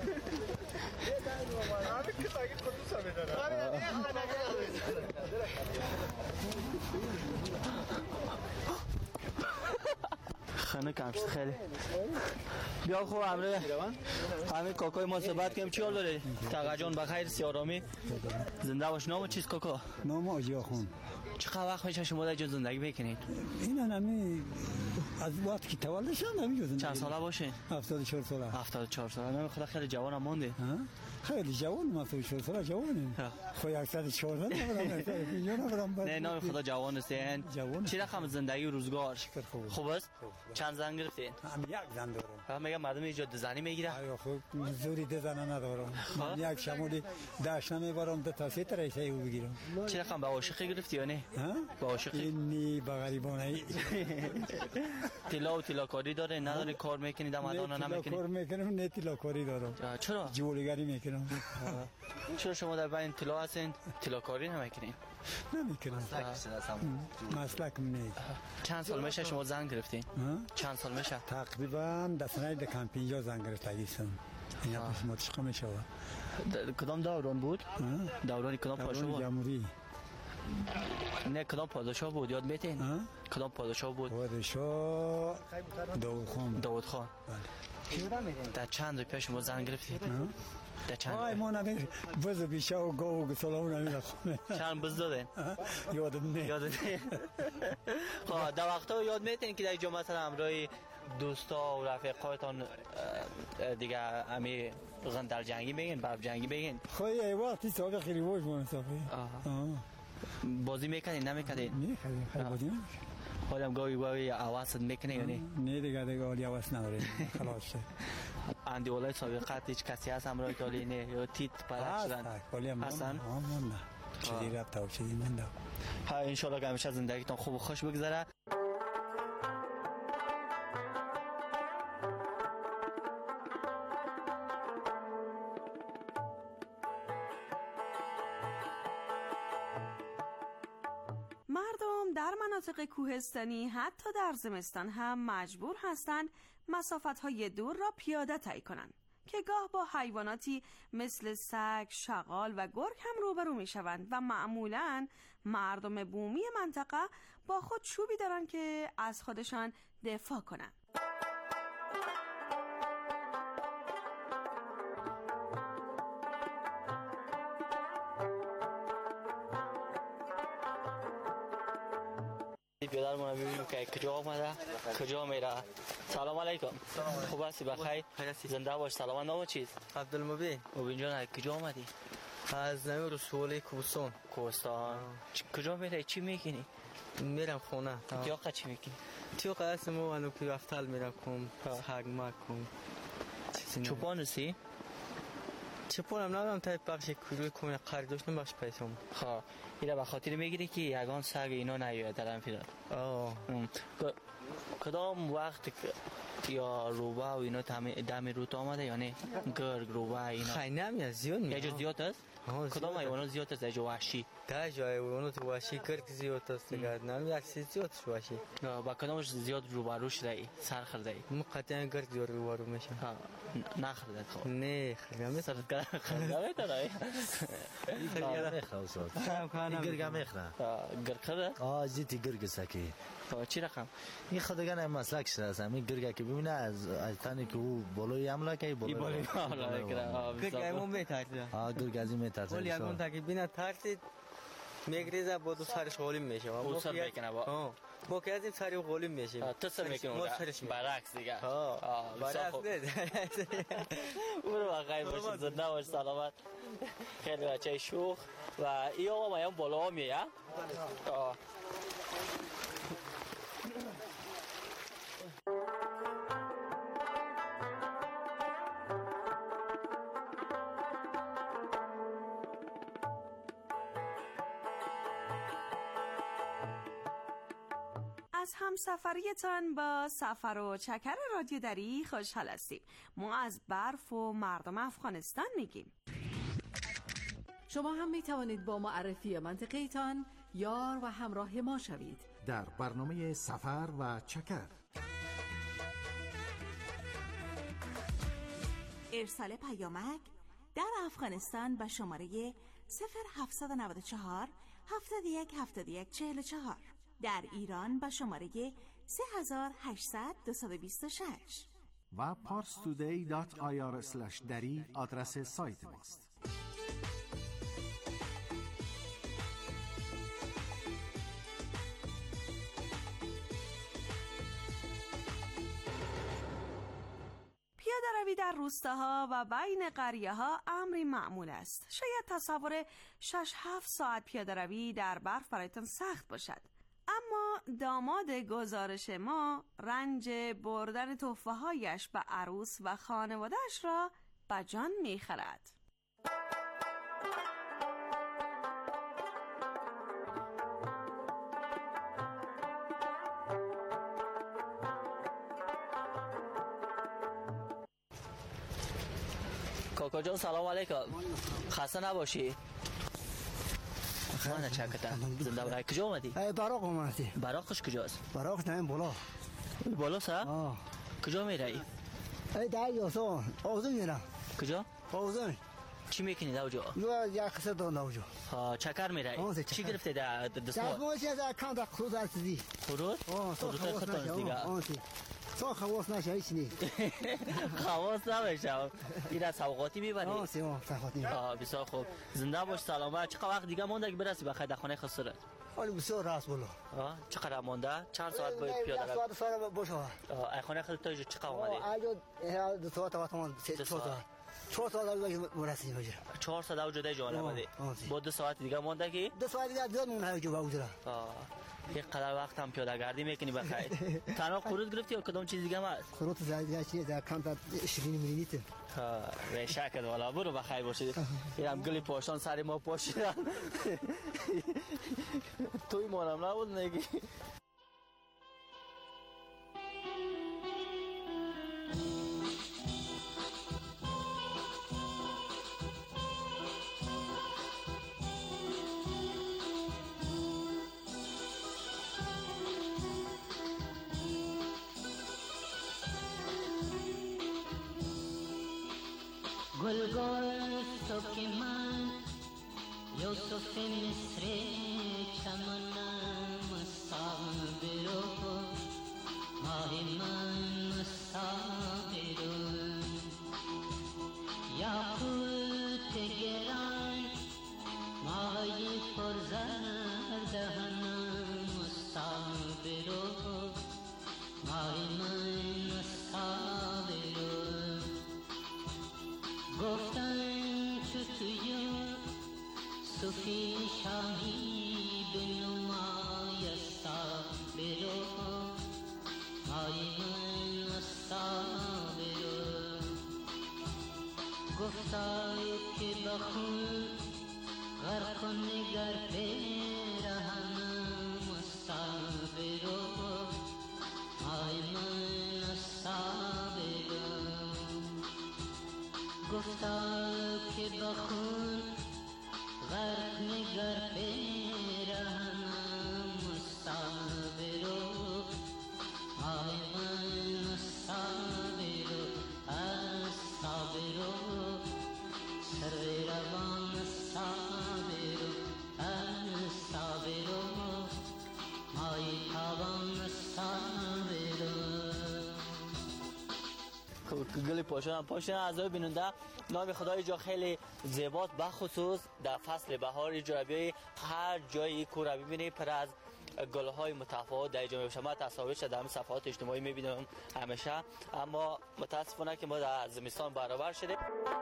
خانه کمشت خیلی بیا خوب امره همه کاکای ما صحبت کنیم. چی حال داری؟ تقا جان بخیر، سیارامی، زنده باش. نام چیست کاکا؟ نام آجیا خون. چقدر وقت میشه شما در اینجا زندگی میکنید؟ این نمی از وقتی که تولد شدم همینجا زندگی. چند ساله باشین؟ هفتاد و چهار ساله. هفتاد و چهار ساله. من خدا خیلی جوانم مانده. خیلی جوان، هفتاد و چهار ساله جوانم. خو صد و چهار ساله نبودم. نه نام خدا جوان هستین. چی رقم زندگی و روزگار؟ خوب است؟ چند زن گرفتین؟ هم یک زن دارم. میگم مردم اینجا دزنی میگیره؟ آیا خب زوری دزنه ندارم. من یک شمولی داشتم میبرم دو تا سه تا ریشه او بگیرم. چی رقم به عاشقی گرفتی یا نه؟ به عاشقی؟ اینی به غریبانه. طلا و طلاکاری داره؟ نداره کار میکنی دمدان نمیکنی؟ کار میکنم، نه طلاکاری دارم. چرا؟ جولیگری میکنم. چرا شما در بین طلا هستین طلاکاری نمیکنین؟ نمیکنم. مسلکم نیست. چند سال میشه شما زن گرفتین؟ چند سال میشه؟ تقریبا در سنه دکان پنجاه زن گرفتگیستم. این پیش متشقه میشه. کدام دوران بود؟ دورانی کدام پادشاه بود؟ جمهوری. نه کدام پادشاه بود یاد میتین؟ کدام پادشاه بود؟ پادشاه داود خان. داود خان. در چند روپیه شما زن گرفتید؟ در چند آی ما نمید بز بیشه و گاو و سلام نمید خونه چند بز دادن؟ یادم نه یادم نه خب در وقتا یاد میتین که در اینجا مثلا همراه دوستا و رفیقایتان دیگه امی غندر جنگی بگین برف جنگی بگین خواهی ای وقتی سابق خیلی باش منصفه بازی میکنین نمیکنین؟ میکنین خیلی بازی نمیکنین حالم گاوی گاوی عوضت میکنه یا نه؟ نه دیگه دیگه حالی عوض نداره خلاص شد اندی اولای سابقت هیچ کسی هست همراه که حالی نه یا تیت پرک شدن؟ هستن؟ همون نه چیزی ربط و چیزی من دارم ها انشالله که همیشه زندگیتان خوب و خوش بگذره. مردم در مناطق کوهستانی حتی در زمستان هم مجبور هستند مسافت‌های دور را پیاده طی کنند که گاه با حیواناتی مثل سگ، شغال و گرگ هم روبرو می‌شوند و معمولاً مردم بومی منطقه با خود چوبی دارند که از خودشان دفاع کنند. بیادر ما ببینیم که کجا آمده کجا میره. سلام علیکم. خوب هستی بخیر؟ زنده باش. سلام نام چیز؟ عبدالمبین. مبین جان کجا آمدی؟ از نمی رسول کوهستان. کوهستان کجا میره چی میکنی؟ میرم خونه. تیاقه چی میکنی؟ تیاقه اسمو انو که رفتل میرم کم حق مکم. چوپان رسی؟ چپونم ندارم تای بخش کروی کمی قرد داشتم بخش پیسم. خواه ایره بخاطر میگیری که یگان سگ اینا نیوید در انفیدار. آه کدام وقت یا روبه و اینا دمی روت آمده یا نه؟ گرگ روبه اینا خیلی نمیاد زیاد میاد. یه جا زیاد است؟ کدام حیوانات زیاد است؟ در جا وحشی؟ در جا حیوانات وحشی گرگ زیاد است دیگه. نمیاد چیز زیاد وحشی. با کدامش زیاد روبرو شدی؟ سر خورده؟ مقطعا گرگ زیاد روبرو میشه. نخورده خب؟ نه خیلی سر خورده میتونه؟ این گرگ هم میخوره. گرگ خورده؟ آه زیتی گرگ سکی. چی رقم؟ این خودگان هم مسلک شده است. این گرگ که ببینه از از تنی که او بالای حمله که بالای حمله کنه. گرگ همون میترسه. آه گرگ از این میترسه. ولی همون تا که بینه ترسید میگریزه با دو سرش غلیم میشه. او سر میکنه با. ما که از این سری غلیم میشیم. تو سر میکنه. ما سرش برعکس دیگه. ها. برعکس نه. او رو بخیر باشید زنده باش سلامت. خیلی بچه شوخ و این آقا میام بالا میه. آه. از همسفریتان با سفر و چکر رادیو دری خوشحال هستیم. ما از برف و مردم افغانستان میگیم. شما هم می توانید با معرفی منطقه‌تان یار و همراه ما شوید در برنامه سفر و چکر. ارسال پیامک در افغانستان به شماره صفر هفتصد و نود و چهار هفتاد و یک هفتاد و یک چهل و چهار، در ایران به شماره سه هزار و هشتصد دویست و بیست و شش و پارس تودی دات آی آر اسلش دری آدرس سایت ماست. پیاده روی در روستاها و بین قریه ها امری معمول است. شاید تصور شش هفت ساعت پیاده روی در برف برایتان سخت باشد، اما داماد گزارش ما رنج بردن تحفه هایش به عروس و خانواده‌اش را به جان می‌خرد. کاکا جان سلام علیکم. خسته نباشی. من چکتم زنده برای کجا اومدی؟ ای براق اومدی. براقش کجاست؟ براق نه بالا. بالا سا؟ کجا میری؟ ای در یاسون آوزون میرم. کجا؟ آوزون. چی میکنید اوجا؟ یو یا خسته دون اوجا. ها چکر میره. چی گرفته در دستمال؟ دستمال چیز کند خروج هستی. خروج؟ آه خروج خطر دیگه. آه تو خواص نشه هیچ نی. خواص نمیشه. اینا سوغاتی میبری. آه سیاه سوغاتی. آه بسیار خوب. زنده باش سلامت. چقدر وقت دیگه مونده که برسی به خدمت خسته؟ حالی بسیار راست بولو. آه چقدر مونده؟ چند ساعت باید پیاده روی؟ ساعت ساعت باشه. آه خانه خود تا چقدر اومدی؟ آه دو ساعت وقت مون سه ساعت. چهار ساعت دیگه مرسیم میشه. چهار ساعت اوجا دی جان اومدی. با دو ساعت دیگه مونده کی؟ دو ساعت دیگه دیگه مون اوجا با اوجا. آه یک قدر وقت هم پیاده گردی میکنی بخیر. تنها خروج گرفتی یا کدام چیز دیگه هست؟ خروج زیادی چیه در کانت عشرين میلیلیتر. ها ریشه والا برو بخیر باشید. اینم گلی پاشان سر ما پاشیدن. توی مانم نبود نگی. گل گل تو که من یوسف مصر چمنم مستعبرو ماه من مستعبرو یاقوت گران ماهی پرزر دهنم مستعبرو ماه من مستعبرو گفتن تو توی صوفی شاهی به نمایستا برو مای من استا برو گفتا که بخون غرق و نگر پیرهنم استا برو مای من استا برو گفتا که بخون غرق نگر پیرهنم مستعبرو آی من مستعبرو استعبرو سر روان استعبرو استعبرو آی تابان استعبرو گلی پاشان پاشان اعضای بیننده نام خدای جا خیلی زیباست بخصوص در فصل بهار جربی هر جایی کو را ببینی پر از گل‌های متفاوت در جامعه شما تصاویرش در همین صفحات اجتماعی می‌بینم همیشه اما متاسفانه که ما در زمستان برابر شده.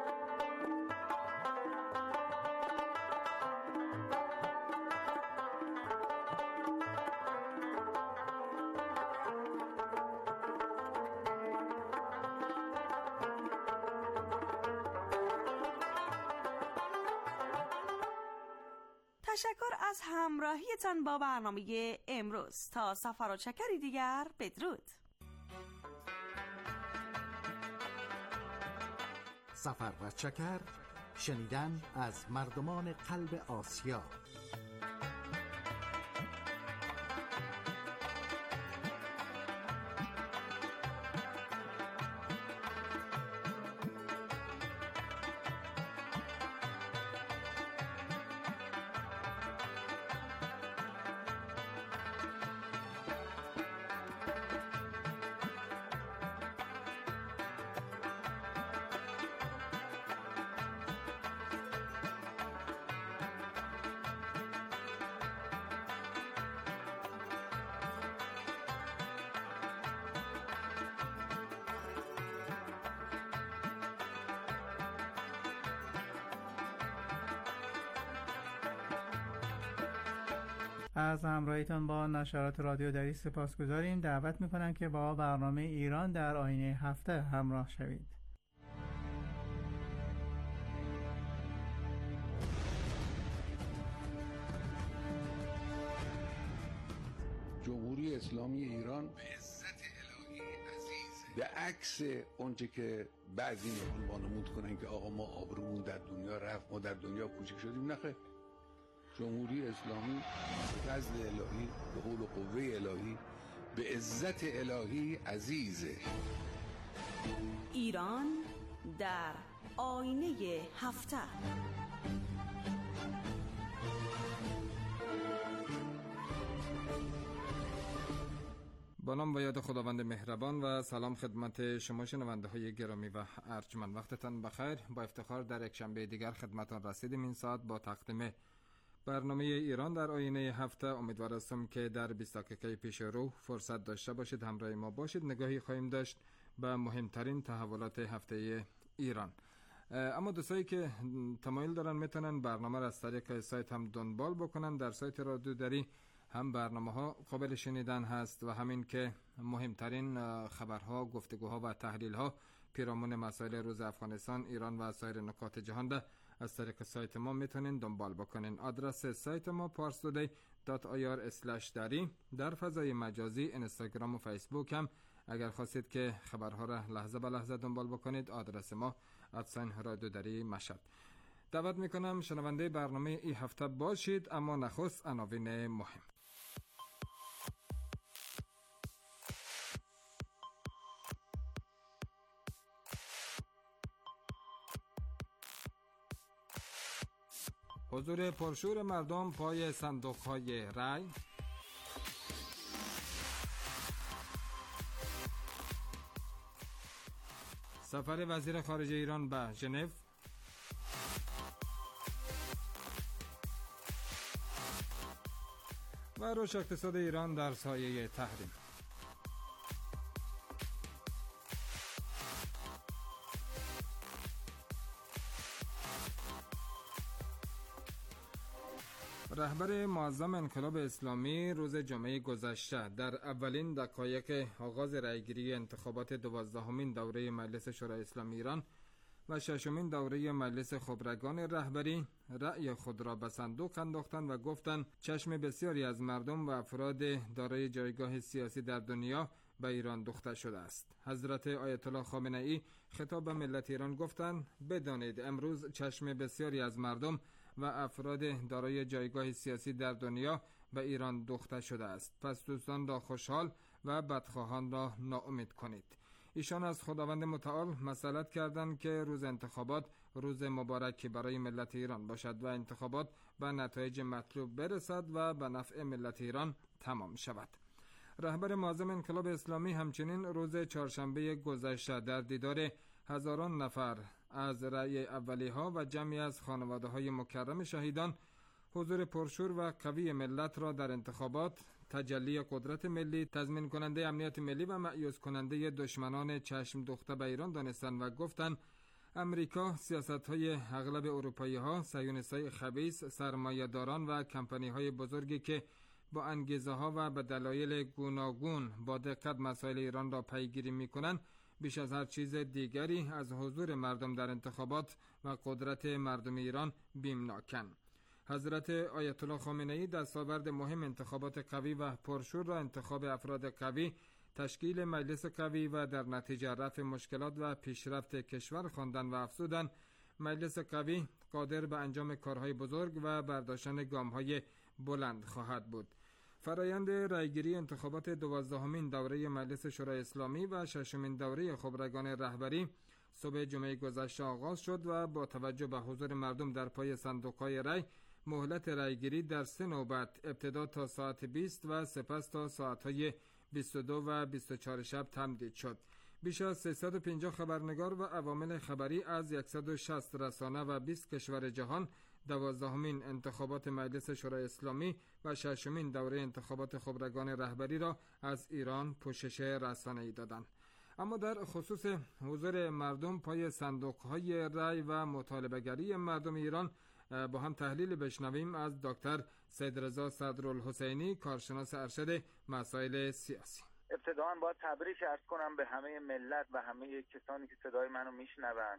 تشکر از همراهیتان با برنامه امروز. تا سفر و چکری دیگر بدرود. سفر و چکر، شنیدن از مردمان قلب آسیا. از همراهیتان با نشرات رادیو دری سپاسگزاریم. دعوت میکنم که با برنامه ایران در آینه هفته همراه شوید. جمهوری اسلامی ایران به عزت الهی عزیز، به عکس اونچه که بعضی میخوان وانمود کنن که آقا ما آبرومون در دنیا رفت، ما در دنیا کوچک شدیم. نخیر، جمهوری اسلامی به فضل الهی، به حول و قوه الهی، به عزت الهی عزیزه. ایران در آینه هفته. با نام و یاد خداوند مهربان و سلام خدمت شما شنونده های گرامی و ارجمند. وقتتان بخیر. با افتخار در یک شنبه دیگر خدمتان رسیدیم این ساعت با تقدیم برنامه ایران در آینه هفته. امیدوار هستم که در بیست دقیقه پیش رو فرصت داشته باشید، همراه ما باشید. نگاهی خواهیم داشت به مهمترین تحولات هفته ایران. اما دوستایی که تمایل دارن میتونن برنامه را از طریق سایت هم دنبال بکنن. در سایت رادیو دری هم برنامه ها قابل شنیدن هست و همین که مهمترین خبرها، گفتگوها و تحلیل ها پیرامون مسائل روز افغانستان، ایران و سایر نکات جهان ده از طریق سایت ما میتونین دنبال بکنین. آدرس سایت ما پارس تودی دات آی آر اسلش دری. در فضای مجازی اینستاگرام و فیسبوک هم اگر خواستید که خبرها را لحظه به لحظه دنبال بکنید، آدرس ما ادساین رادیو دری مشهد. دعوت میکنم شنونده برنامه این هفته باشید. اما نخست عناوین مهم. حضور پرشور مردم پای صندوق‌های رای. سفر وزیر خارجه ایران به ژنو. و رشد اقتصاد ایران در سایه تحریم. رهبر معظم انقلاب اسلامی روز جمعه گذشته در اولین دقایق آغاز رأیگیری انتخابات دوازدهمین دوره مجلس شورای اسلامی ایران و ششمین دوره مجلس خبرگان رهبری رأی خود را به صندوق انداختند و گفتند چشم بسیاری از مردم و افراد دارای جایگاه سیاسی در دنیا به ایران دوخته شده است. حضرت آیت الله خامنه ای خطاب به ملت ایران گفتند بدانید امروز چشم بسیاری از مردم و افراد دارای جایگاه سیاسی در دنیا به ایران دوخته شده است. پس دوستان را خوشحال و بدخواهان را ناامید کنید. ایشان از خداوند متعال مسئلت کردند که روز انتخابات روز مبارکی برای ملت ایران باشد و انتخابات به نتایج مطلوب برسد و به نفع ملت ایران تمام شود. رهبر معظم انقلاب اسلامی همچنین روز چهارشنبه گذشته در دیدار هزاران نفر از رأی اولی ها و جمعی از خانواده های مکرم شهیدان حضور پرشور و قوی ملت را در انتخابات تجلی قدرت ملی، تضمین کننده امنیت ملی و مأیوس کننده دشمنان چشم دوخته به ایران دانستند و گفتند امریکا، سیاست های اغلب اروپایی ها، صهیونیست‌های خبیث، سرمایه‌داران و کمپانی های بزرگی که با انگیزه ها و به دلایل گوناگون با دقت مسائل ایران را پیگیری می‌کنند، بیش از هر چیز دیگری از حضور مردم در انتخابات و قدرت مردم ایران بیمناکند. حضرت آیت الله خامنه ای دستاورد مهم انتخابات قوی و پرشور را انتخاب افراد قوی، تشکیل مجلس قوی و در نتیجه رفع مشکلات و پیشرفت کشور خواندن و افزودند مجلس قوی قادر به انجام کارهای بزرگ و برداشتن گام‌های بلند خواهد بود. فرایند رأیگیری انتخابات دوازدهمین دوره مجلس شورای اسلامی و ششمین دوره خبرگان رهبری صبح جمعه گذشته آغاز شد و با توجه به حضور مردم در پای صندوق‌های رأی مهلت رأیگیری در سه نوبت ابتدا تا ساعت بیست و سپس تا ساعت‌های بیست و دو و بیست و چهار شب تمدید شد. بیش از سیصد و پنجاه خبرنگار و عوامل خبری از صد و شصت رسانه و بیست کشور جهان دوازدهمین انتخابات مجلس شورای اسلامی و ششمین دوره انتخابات خبرگان رهبری را از ایران پوشش رسانه‌ای دادند. اما در خصوص حضور مردم پای صندوق‌های رأی و مطالبه‌گری مردم ایران با هم تحلیل بشنویم از دکتر سیدرضا صدرالحسینی، کارشناس ارشد مسائل سیاسی. ابتداً باید تبریک عرض کنم به همه ملت و همه کسانی که صدای منو میشنوند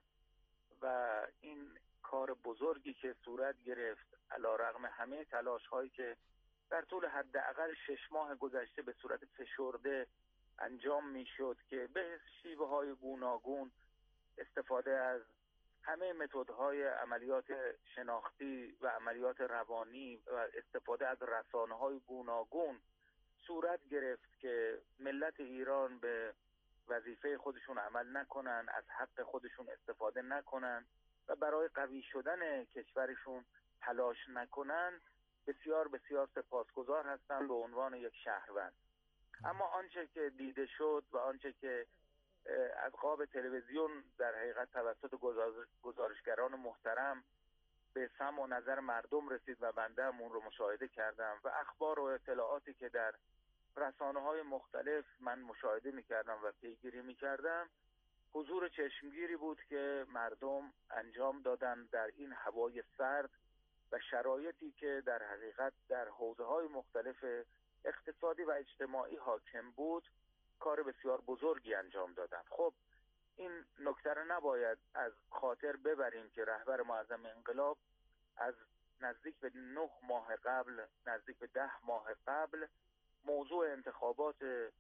و این کار بزرگی که صورت گرفت علیرغم همه تلاش هایی که در طول حداقل شش ماه گذشته به صورت فشرده انجام میشد که به شیوه های گوناگون استفاده از همه متدهای عملیات شناختی و عملیات روانی و استفاده از رسانه های گوناگون صورت گرفت که ملت ایران به وظیفه خودشون عمل نکنن، از حق خودشون استفاده نکنن و برای قوی شدن کشورشون تلاش نکنن، بسیار بسیار سپاسگزار هستم به عنوان یک شهروند. اما آنچه که دیده شد و آنچه که از قاب تلویزیون در حقیقت توسط گزارشگران محترم به سمع و نظر مردم رسید و بنده هم اون رو مشاهده کردم و اخبار و اطلاعاتی که در رسانه‌های مختلف من مشاهده می‌کردم و پیگیری می‌کردم، حضور چشمگیری بود که مردم انجام دادن در این هوای سرد و شرایطی که در حقیقت در حوزه‌های مختلف اقتصادی و اجتماعی حاکم بود، کار بسیار بزرگی انجام دادن. خب این نکته رو نباید از خاطر ببریم که رهبر معظم انقلاب از نزدیک به نه ماه قبل، نزدیک به ده ماه قبل، موضوع انتخابات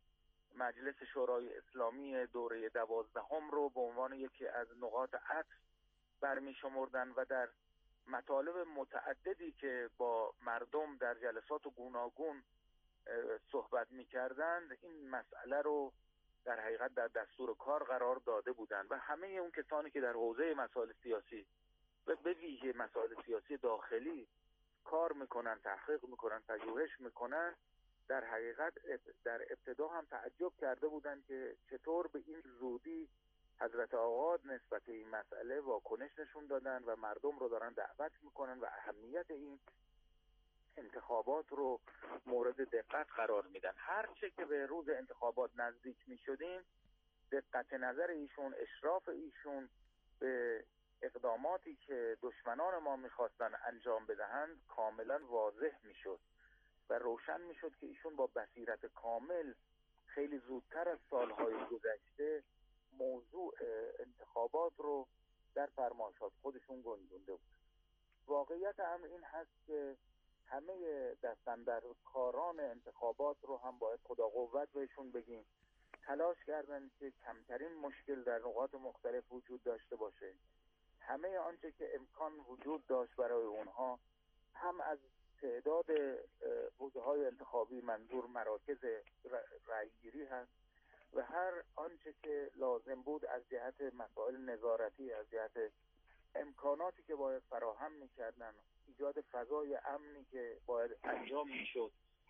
مجلس شورای اسلامی دوره دوازدهم رو به عنوان یکی از نقاط عطف برمی شمردن و در مطالب متعددی که با مردم در جلسات گوناگون صحبت می کردند این مسئله رو در حقیقت در دستور کار قرار داده بودند و همه اون کسانی که در حوزه مسائل سیاسی و به ویژه مسائل سیاسی داخلی کار میکنن، تحقیق میکنن، پژوهش میکنن، در حقیقت در ابتدا هم تعجب کرده بودند که چطور به این زودی حضرت آقا نسبت این مسئله واکنش نشون دادن و مردم رو دارن دعوت میکنن و اهمیت این انتخابات رو مورد دقت قرار میدن. هر چه که به روز انتخابات نزدیک میشدیم، دقت نظر ایشون، اشراف ایشون به اقداماتی که دشمنان ما میخواستن انجام بدهند کاملا واضح میشد و روشن میشد که ایشون با بصیرت کامل خیلی زودتر از سالهای گذشته موضوع انتخابات رو در فرمایشات خودشون گنجونده بود. واقعیت امر این هست که همه دستاندرکاران انتخابات رو هم باید خدا قوت بهشون بگیم، تلاش کردن که کمترین مشکل در نقاط مختلف وجود داشته باشه. همه آنچه که امکان وجود داشت برای اونها، هم از تعداد حوزه‌های انتخابی منظور مراکز رأیگیری هست و هر آنچه که لازم بود از جهت مسائل نظارتی، از جهت امکاناتی که باید فراهم می‌کردن، ایجاد فضای امنی که باید انجام میشد.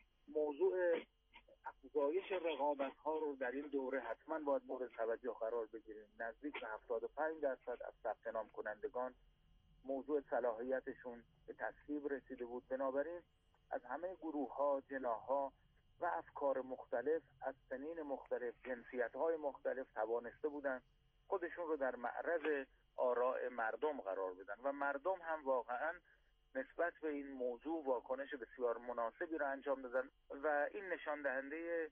موضوع افزایش رقابت‌ها رو در این دوره حتما باید مورد توجه قرار بگیریم. نزدیک به هفتاد و پنج درصد از ثبت نام کنندگان موضوع صلاحیتشون به تصویب رسیده بود. بنابراین از همه گروه‌ها، جناح‌ها و افکار مختلف، از سنین مختلف، جنسیت‌های مختلف توانسته بودن خودشون رو در معرض آراء مردم قرار بدن و مردم هم واقعاً نسبت به این موضوع واکنش بسیار مناسبی را انجام دادن و این نشان دهنده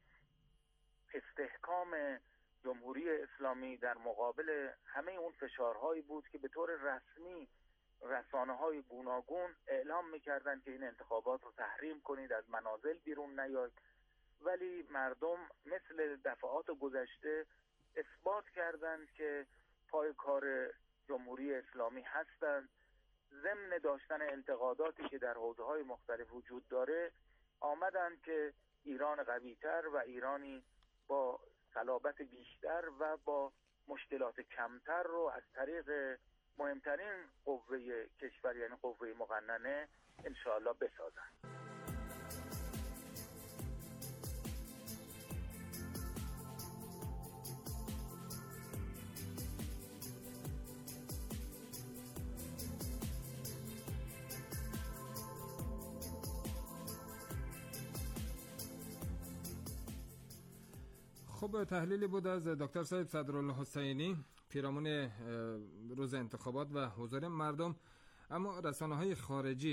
استحکام جمهوری اسلامی در مقابل همه اون فشارهایی بود که به طور رسمی رسانه‌های گوناگون اعلام می‌کردن که این انتخابات رو تحریم کنید، از منازل بیرون نیاید، ولی مردم مثل دفعات گذشته اثبات کردند که پای کار جمهوری اسلامی هستند. ضمن داشتن انتقاداتی که در حوزه‌های مختلف وجود داره، آمدند که ایران قوی‌تر و ایرانی با صلابت بیشتر و با مشکلات کمتر رو از طریق مهمترین قوه کشور یعنی قوه مقننه انشاءالله بسازند. خب تحلیلی بود از دکتر صاحب صدرالحسینی پیرامون روز انتخابات و حضور مردم. اما رسانه‌های خارجی